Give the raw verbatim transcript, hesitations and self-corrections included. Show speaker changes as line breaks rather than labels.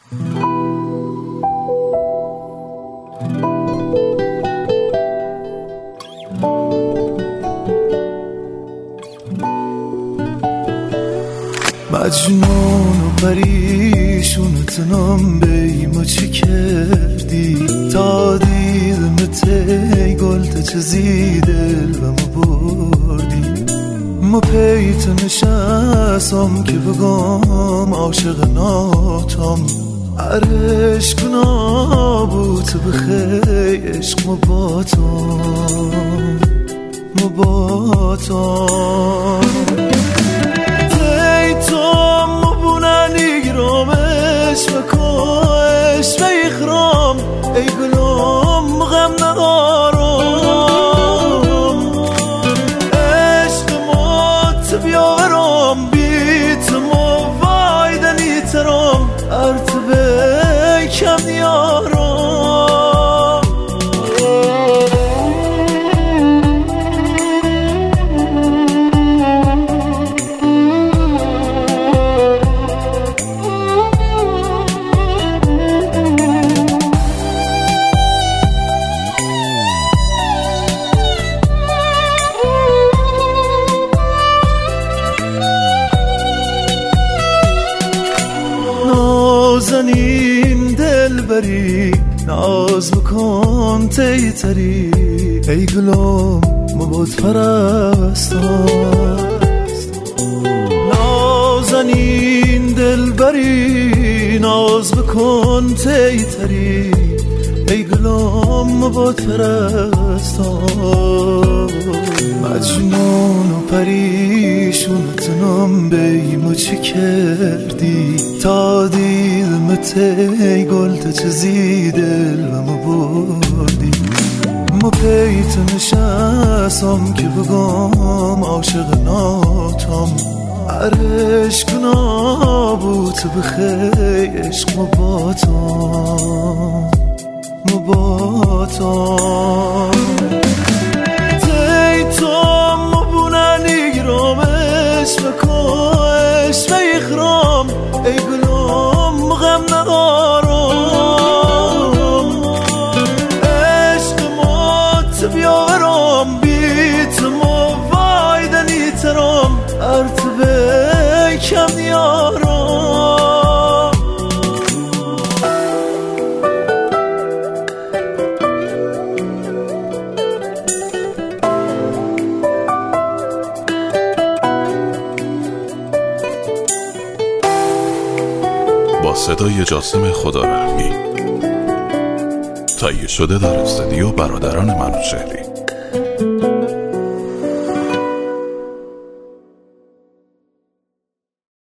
مجنون و پریشونتنم بیمو چی کردی تا دیدم تی گلت چزی دلمو بردی ما پیت نشستم که بگم عاشق ناتم عرشق نابوت بخی عشق مباتم مباتم مکوش بیخرام ای گلوم غم ندارم عشق موت بیارم بیتم و وایدنی ترم ارتبه کم نیارم نازنین دل بری ناز بکن تی تری ای گلوم مباد پرستم نازنین دل بری ناز بکن تی تری ای گلوم مباد پرستم مجنون و پریشونتنم بیمو چی کردی تا دیدم تی گلت چزی دلمو بردی ما پیت نشستم که بگم عاشق ناتم عرشق نابوت بخی عشق مباتم مباتم مکوش بیخرام ای گلوم غم ندارم عشق موت بیارم بیتم و وایدنی ترم ارتبه کم نیارم
با صدای جاسم خدارحمی تهیه شده در استودیو برادران منوچهری.